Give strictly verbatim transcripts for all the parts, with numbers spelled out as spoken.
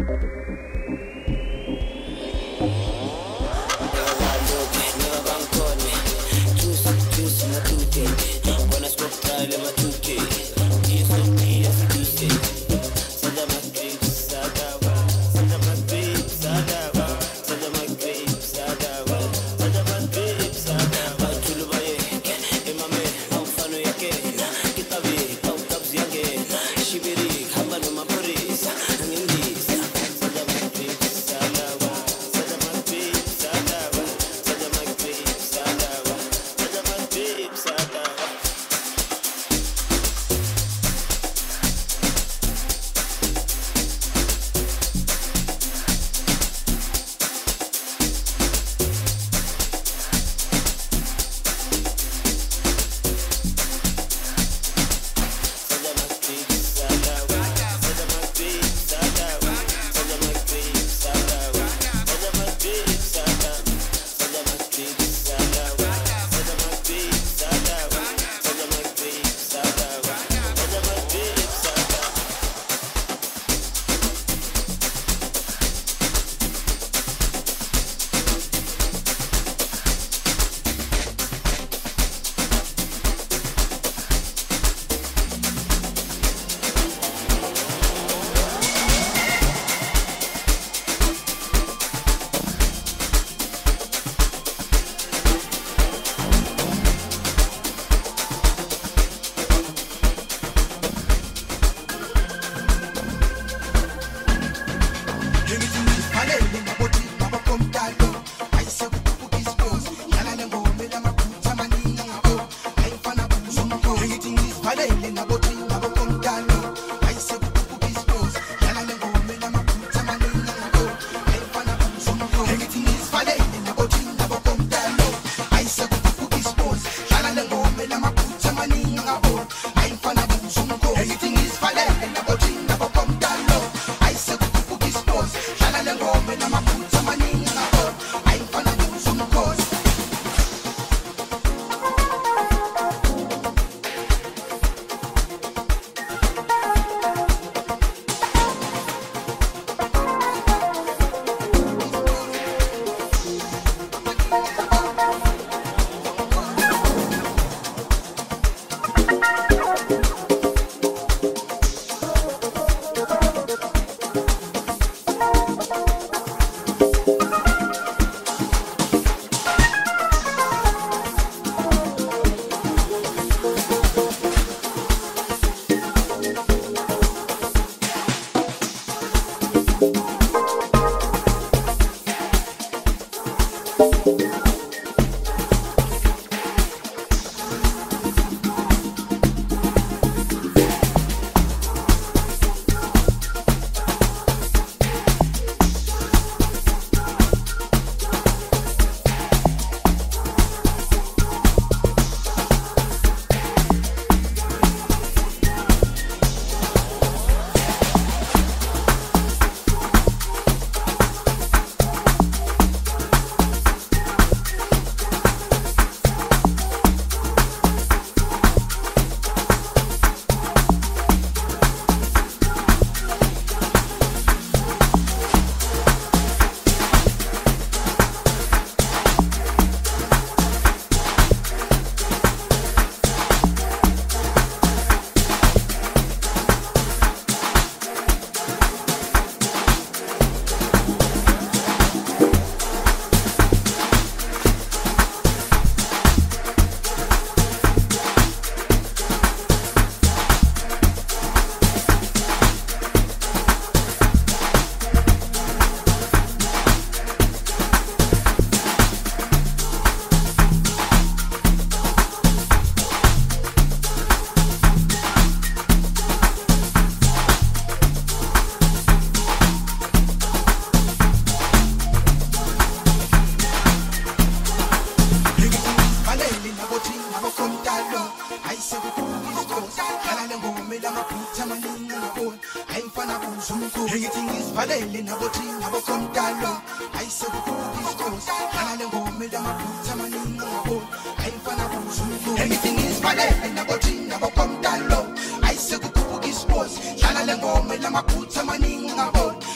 Everything is falling in a boating, a boat on Dalo. I said, this goes. I don't go, Madame, put some money in a boat. I'm fun. Everything is falling in a boating, a boat on Dalo. I said, this goes. I don't go, Madame, put some money in a boat. I'm fun.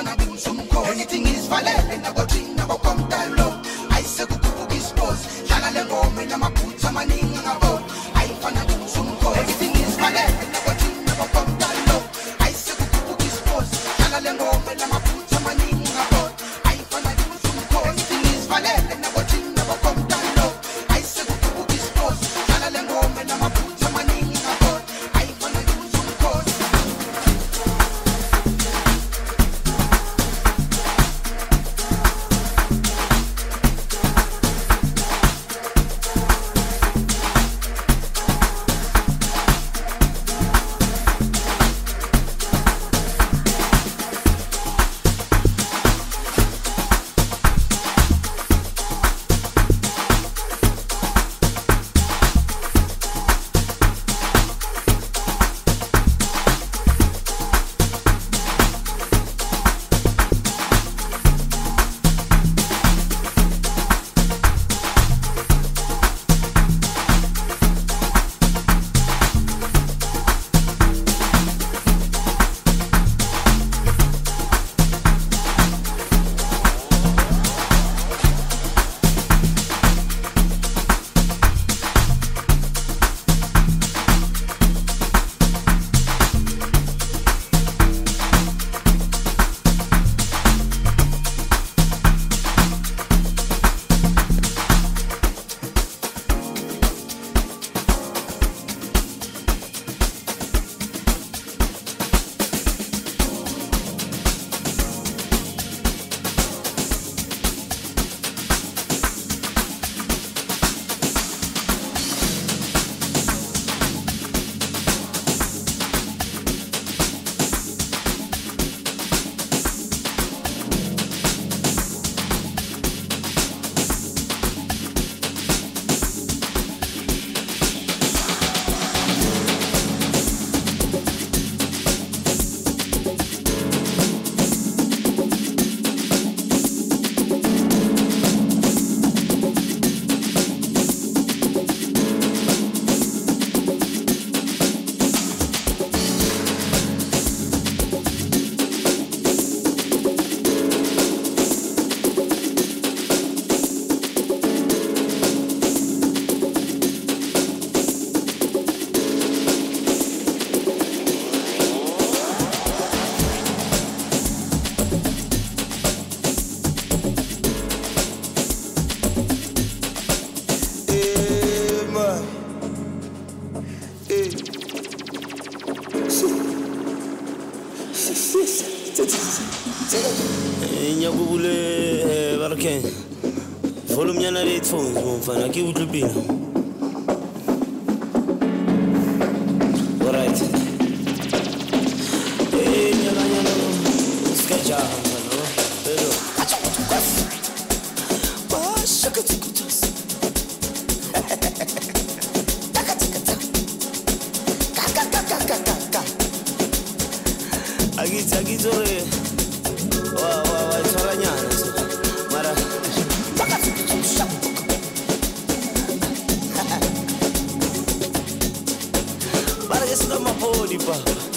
ayifana busumkhosi angithi ngisivalele nabothini nabokomdalo ayisekukhuphuka isiposi dlala le ngoma enamaphutha amaningi angaboni ayifana busumkhosi angithi ngisivalele nabothini nabokomdalo ayisekukhuphuka isiposi dlala le ngoma enamaphutha amaningi angaboni ayifana busumkhosi angithi ngisivalele nabothini nabokomdalo ayisekukhuphuka isiposi dlala le ngoma enamaphutha amaningi angaboni ayifana busumkhosi Nyakubule barakeng volume yana le headphones mfana ke utlwe pina alright eh nyana nyana skaja mfana pero acha kutukas ba shaka tukutas taka taka taka kaka kaka kaka agitsi agitsore wa wa wa tsoranyana mara bara ke sona mapodi pa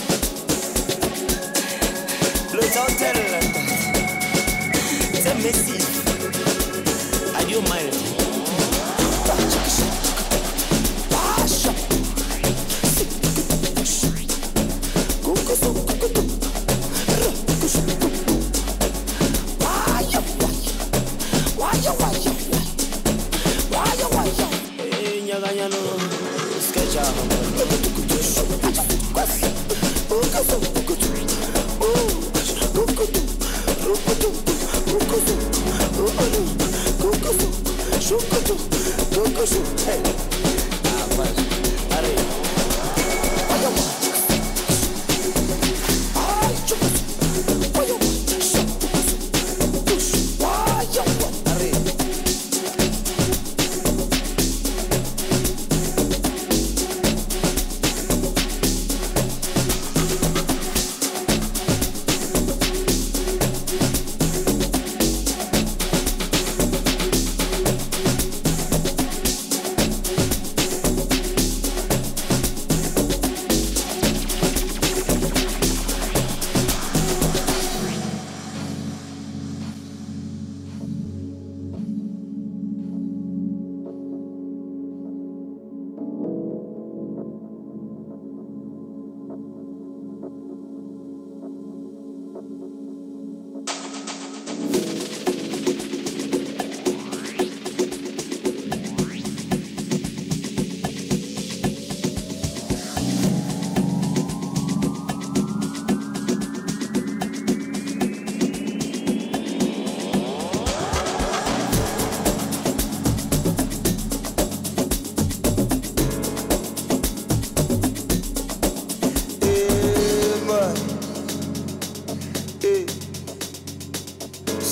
lo tsotel it's a message adio mile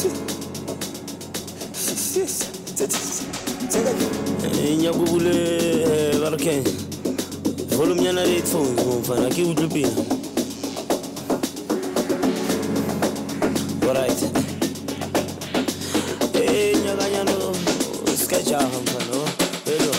Nyakubule Barken. Volume yana headphones mfana ki utlupina. Alright. Eh nyakanyano sketch mfano. Hello.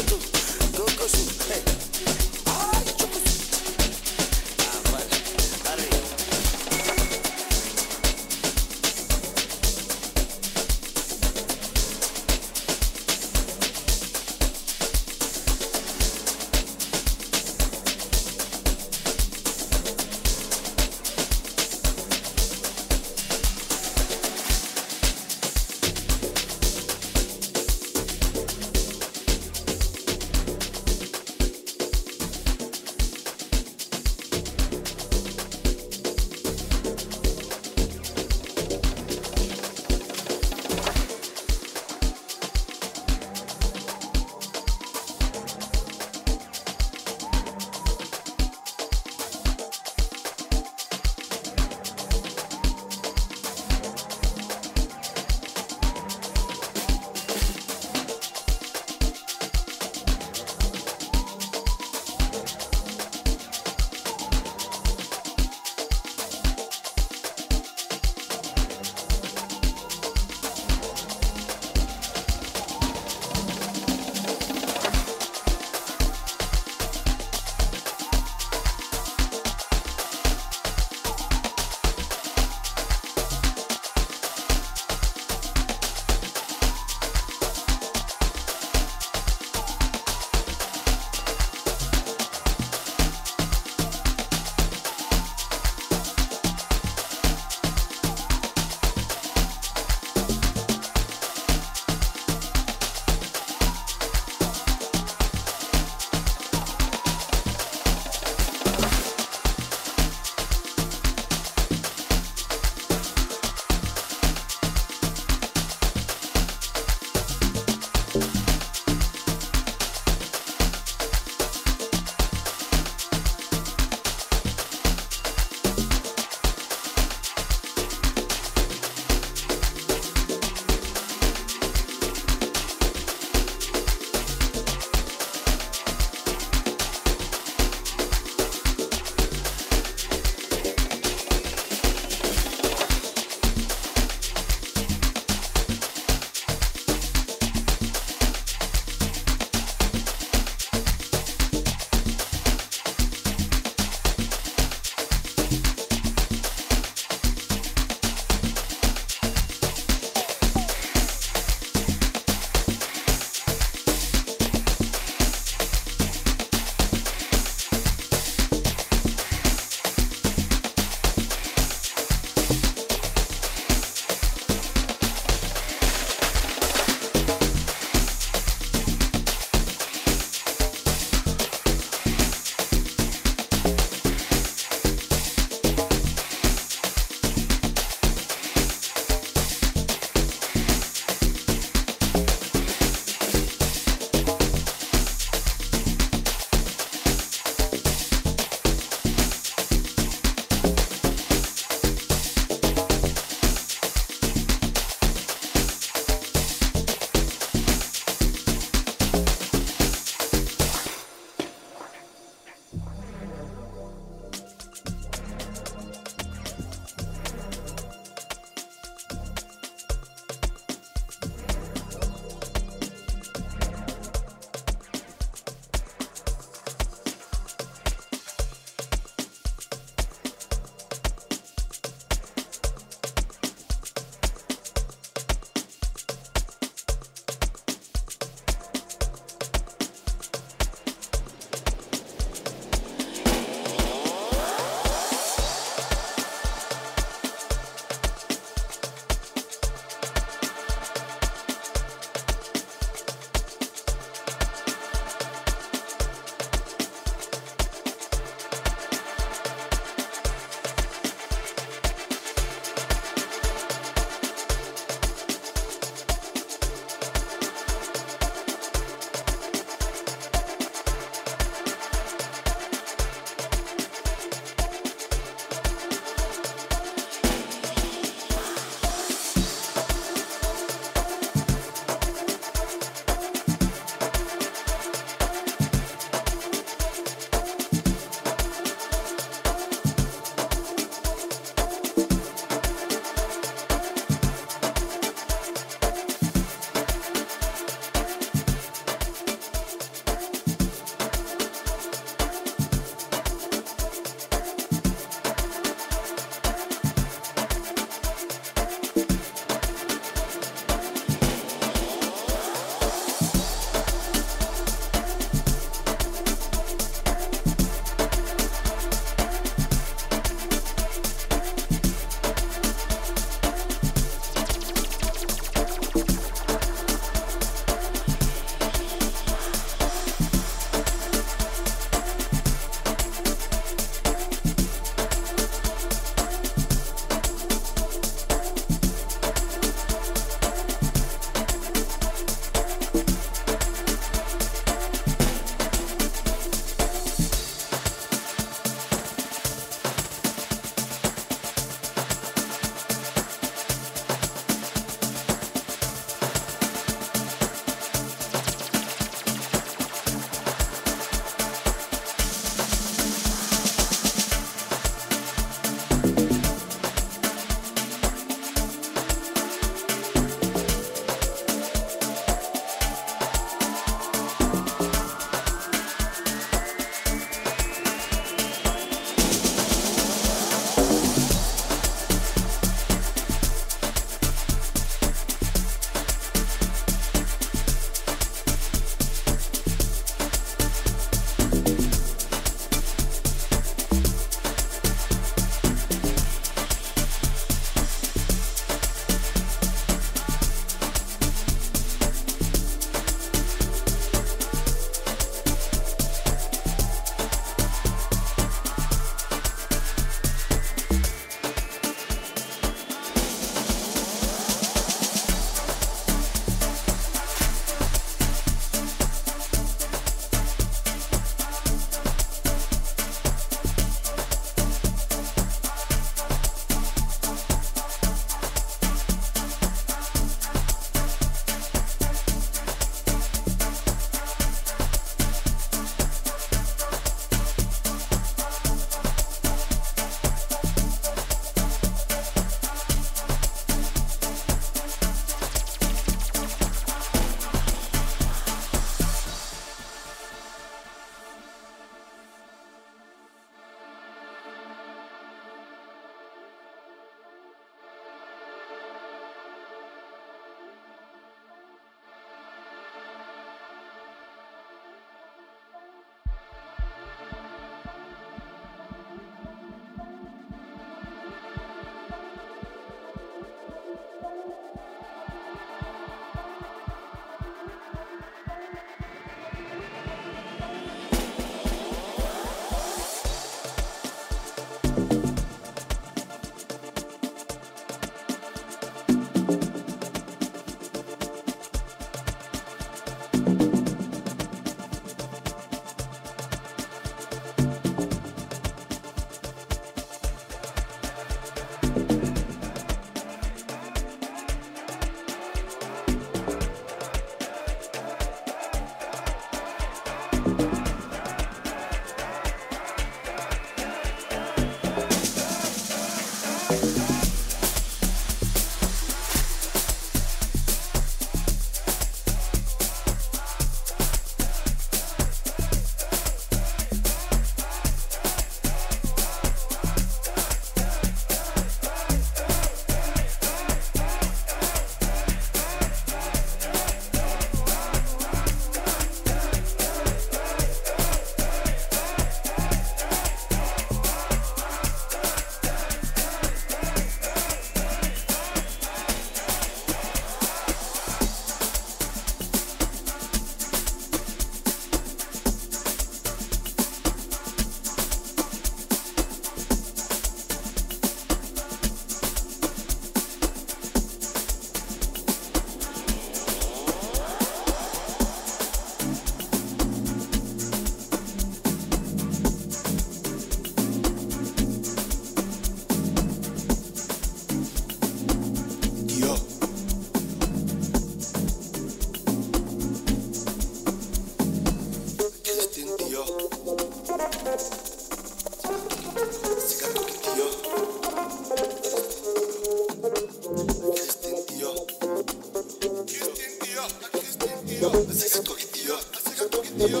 tío, así que toque tío, así que toque tío.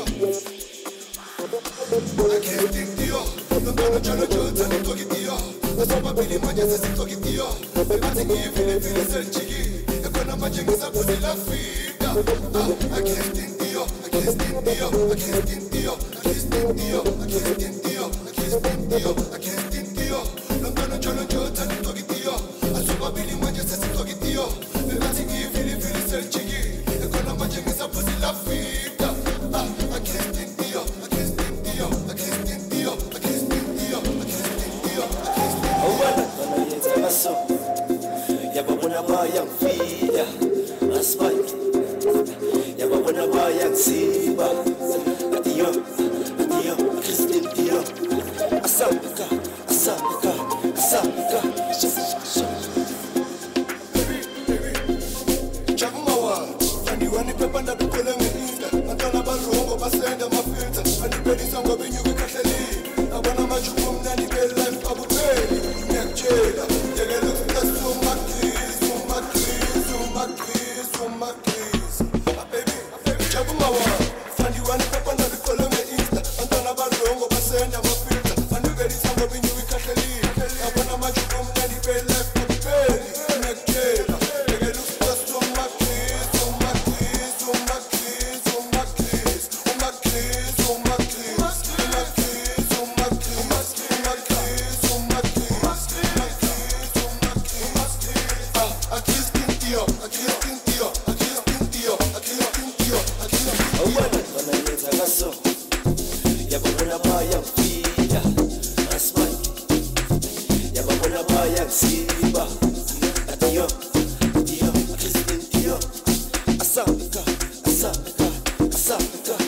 Aquí tío, no gonna try to judge and toque tío. That's what my Billy man just says toque tío. The bad thing you feel it, feel it, sell chicky. The gonna match is a pussy la fita. I can't think tío, I can't think tío, I can't think tío, I can't think tío, I can't think tío, I can't think tío, I can't think tío. No gonna try to judge and toque tío. That's what my Billy man just says toque tío. The bad thing you feel it, feel it, sell chicky. The gonna match is a pussy la fita. I can't think tío, I can't think tío, I can't think tío, I can't think tío, I can't think tío, I can't think tío. Oh, well, when I get to my soul, yeah, but when I buy young feed, I spike. Yeah, but when I buy young see, but Adio, Adio, Christine Dio, Asapika, Asapika, Asapika, baby, baby, Chakmawa, and you want to pep under the column in Insta, and turn about wrong, but send them a filter, and the belly song of you with Catholic. I want to match you from Nanny Bell Life, Abu Baby, Neck Jada, you get look at so much, so much, so much, so much, baby, baby, Chakmawa, and you want to pep under the column in Insta, and turn about wrong, but send them a filter, and the belly song of you with Catholic. I want to match you from Nanny Bell Life, Abu Baby, Neck Jada, you get look at so much, so much, so much, so much, so much, so much, so much, so much. oh, well, when I get to my soul, yeah, but when I buy young feed, I spike. Yeah, but when I buy young see, but Adio, Adio, Christine Dio, Asapika, Asapika, Asapika.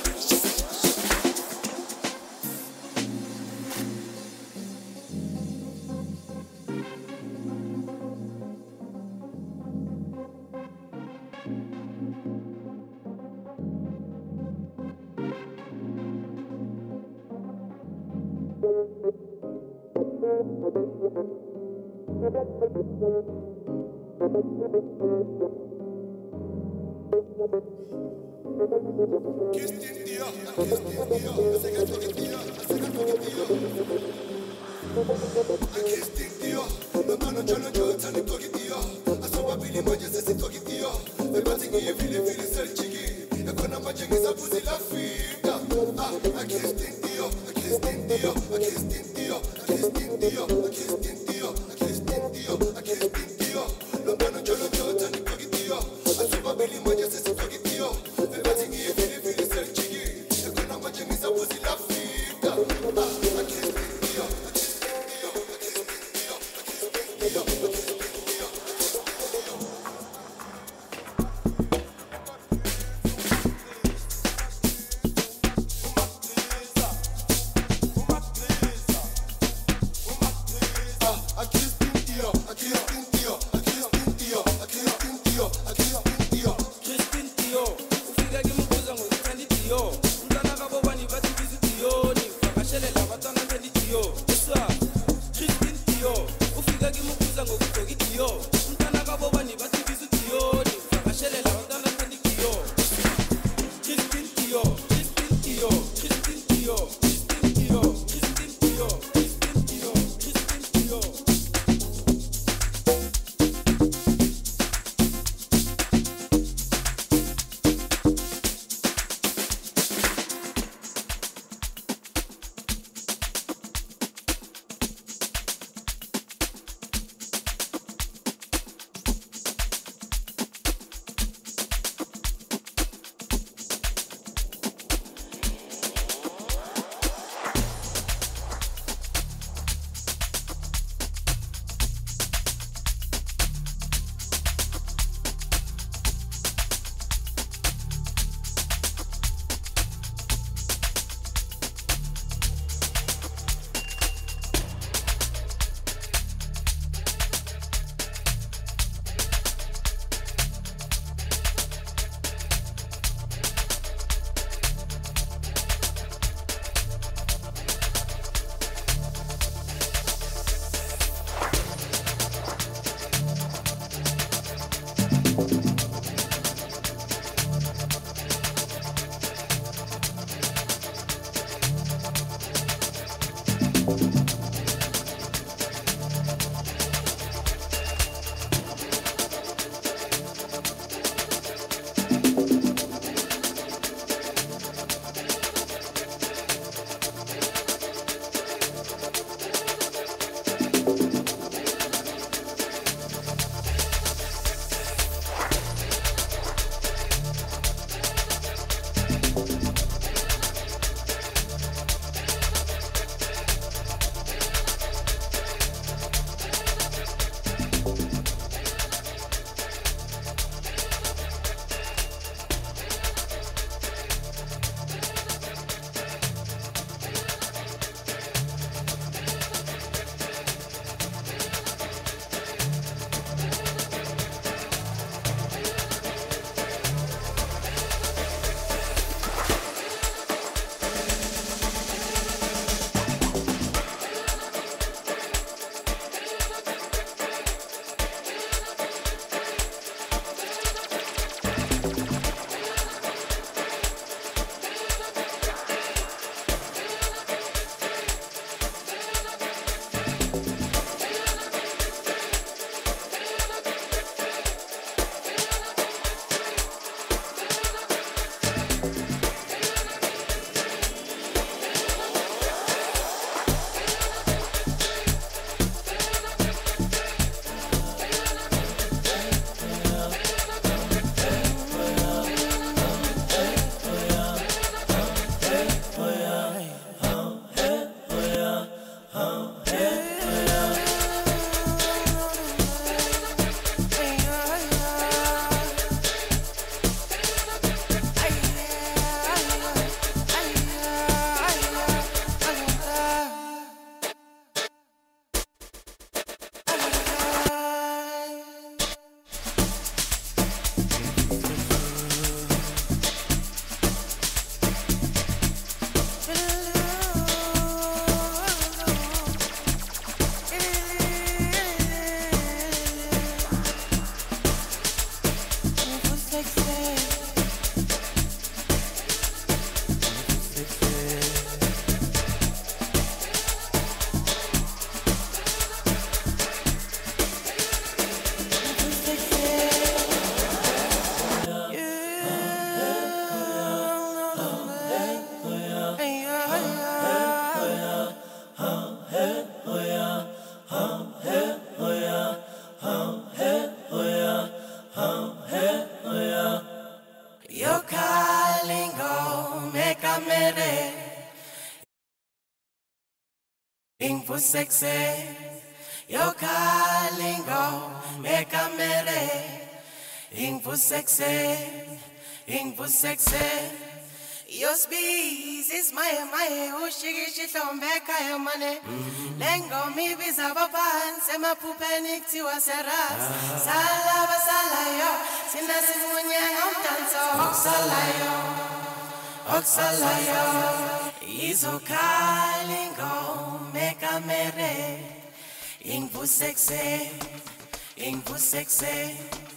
Christine Dio, Christine Dio, así que toque tío, así que toque tío. Christine Dio, no gonna try to judge and toque tío. I saw my Billy man just says toque tío. The bad thing you feel it, feel it, sell chicky. The gonna match is a pussy la fita. I Christine Dio, I Christine Dio, I Christine Dio, I Christine Dio, I Christine Dio, I Christine Dio, I Christine Dio. No gonna try to judge and toque tío. I saw my Billy man just says toque tío. The bad thing you feel it, feel it, sell chicky. The gonna match is a pussy la fita. I Christine Dio, I Christine Dio, I Christine Dio, I Christine Dio, I Christine Dio. I Christine Dio, I Christine Dio, I Christine Dio, I Christine Dio, I Christine Dio. Christine Sexy, yo kalingo, meka mere, ingfu sexy, ingfu sexy, yo speeds is my my, ushigi shitombeka yo mane, lengo mi biza baban, sema pupenik tiwa seras, salaba salayo, sina simunya ngomtanso, oksalayo, oksalayo, izo kalingo. Meka mere, ingfu sexy, ingfu sexy,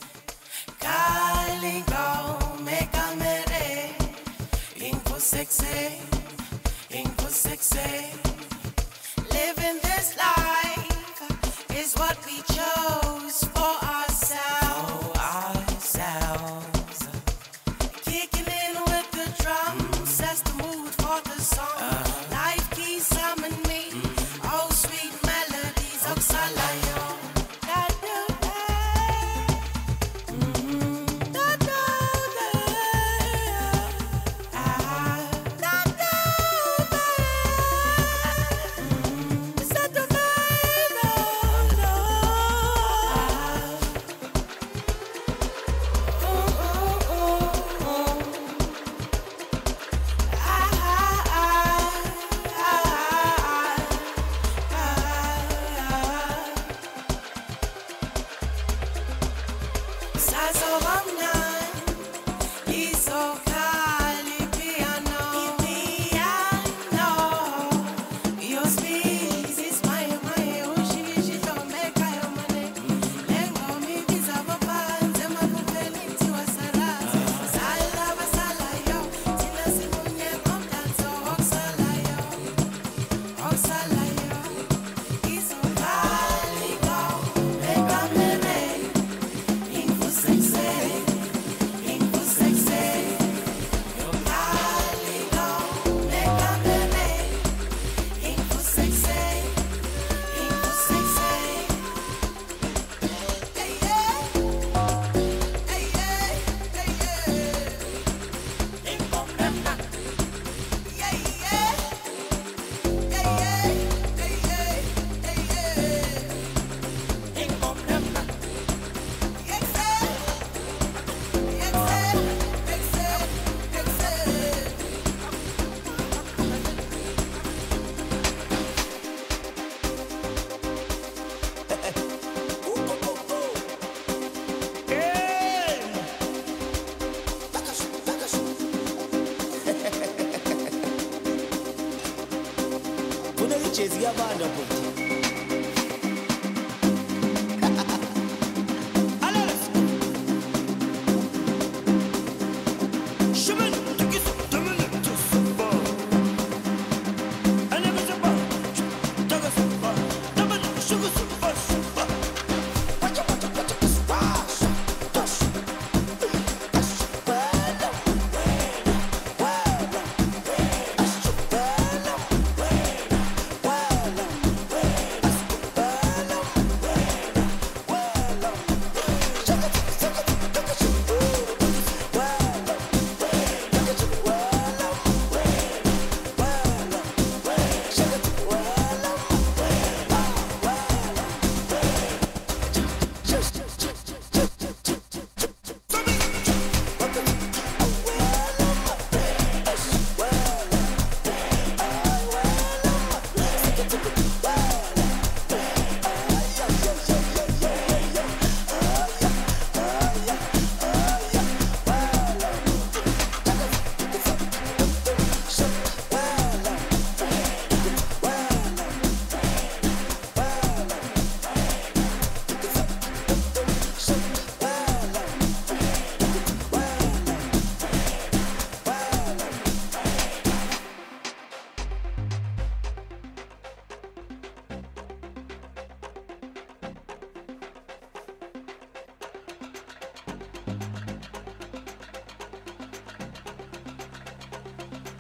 kalingo, meka mere, ingfu sexy, ingfu sexy. Living this life is what we chose for ourselves, for ourselves. Kicking in with the drums, sets the mood for the song. Uh-huh. Life keeps summoning me. Chezi yabanda futhi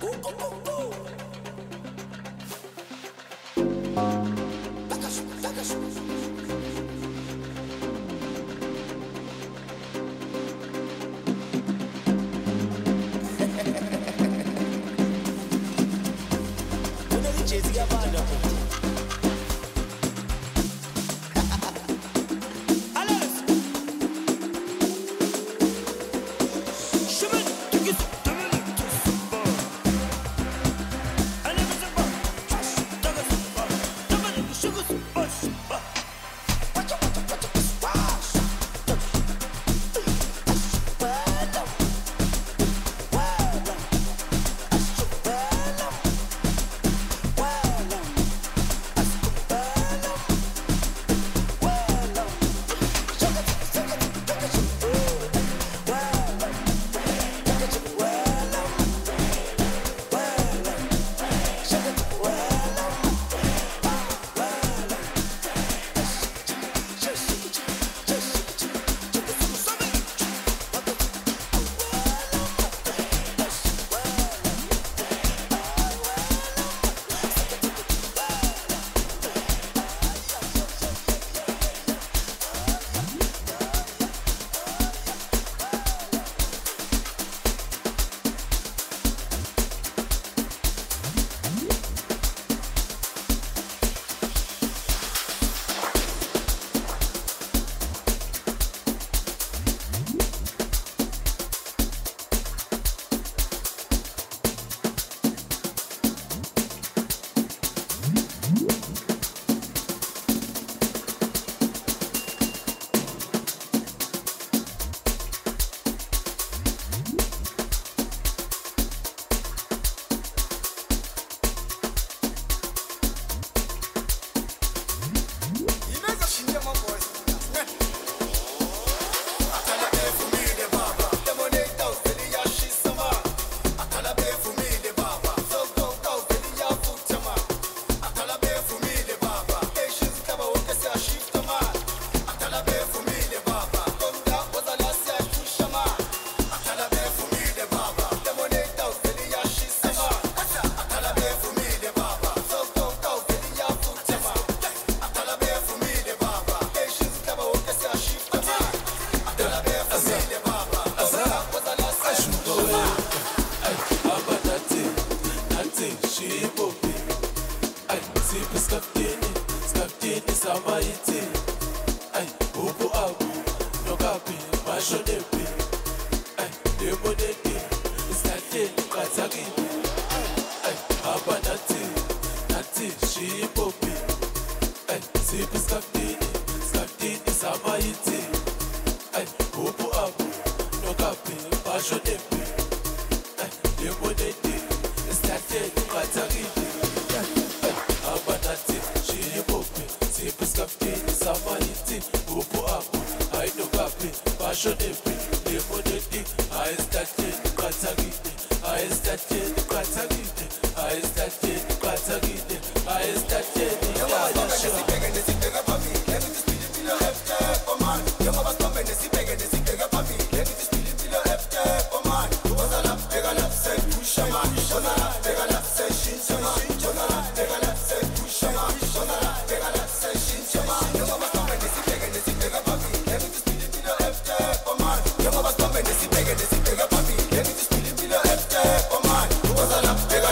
Pega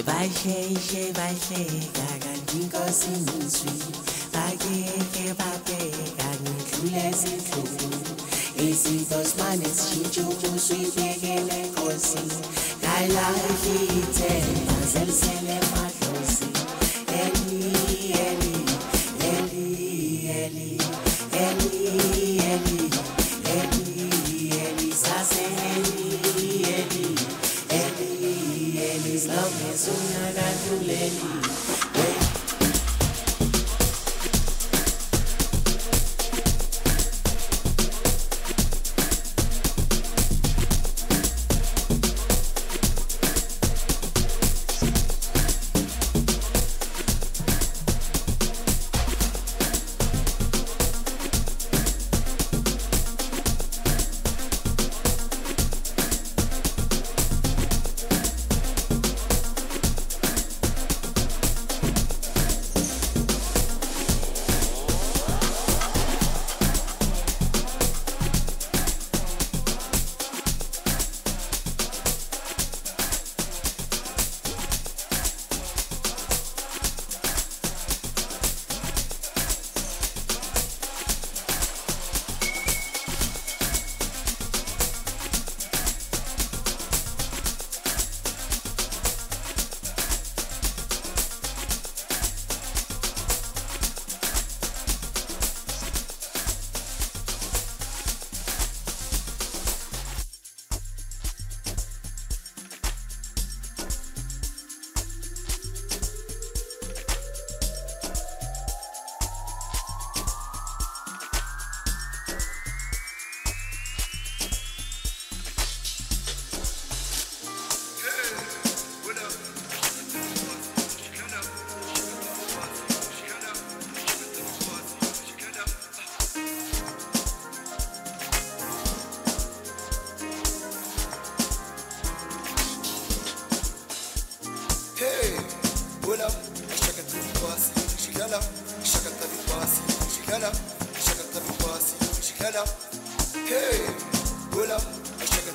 Bahleke bahleka kanti inkosi niswi bakeke babheka ngidlule ezinhlungu izinto simane sishintshe ubuso ibekele nkosi ngayilahla ithemba zelisele emadlozi eli eli eli eli eli eli eli eli sase eli eli eli eli as long as unyakadluleli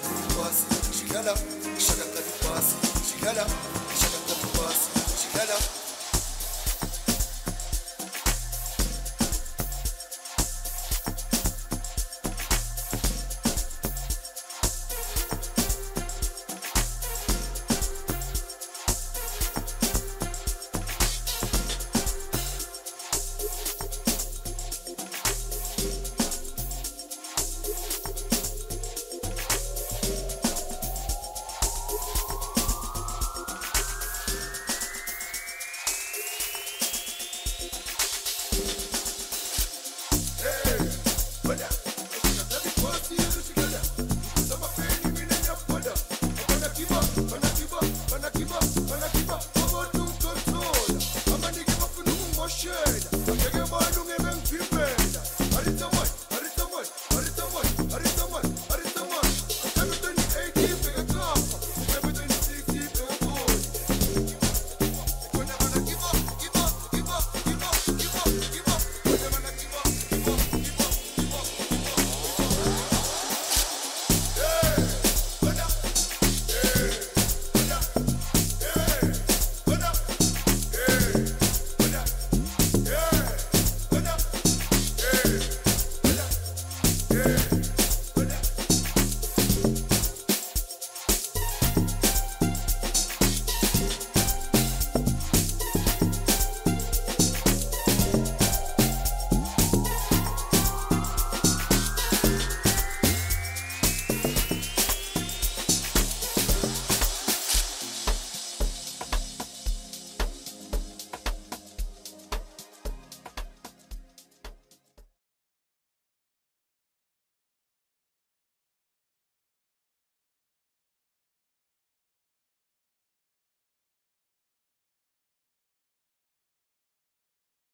Shikana, shakata vipasi, shikana, shakata vipasi, shikana.